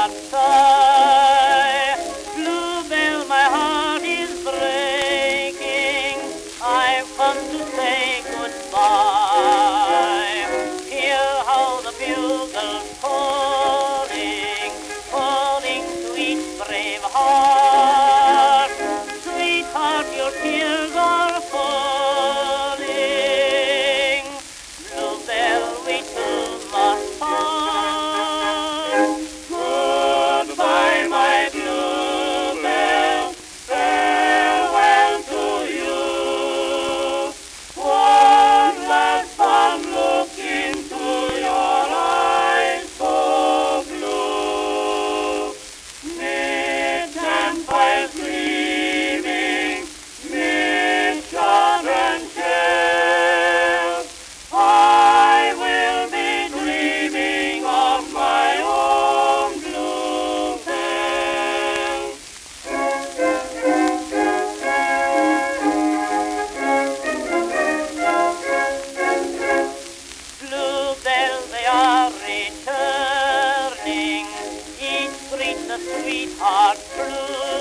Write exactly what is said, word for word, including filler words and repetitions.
not sigh. Bluebell, my heart is breaking. I've come to say goodbye. Hear how the bugle's calling, calling to each brave heart. Sweetheart, your tears are falling. Bluebell, we two must part. Goodbye, my bluebell, farewell to you. One last fond look into your eyes so blue. Mid campfires gleaming, mid shot and shells, I will be dreaming of my own bluebell. Bluebell, they are returning, each greets a sweetheart true.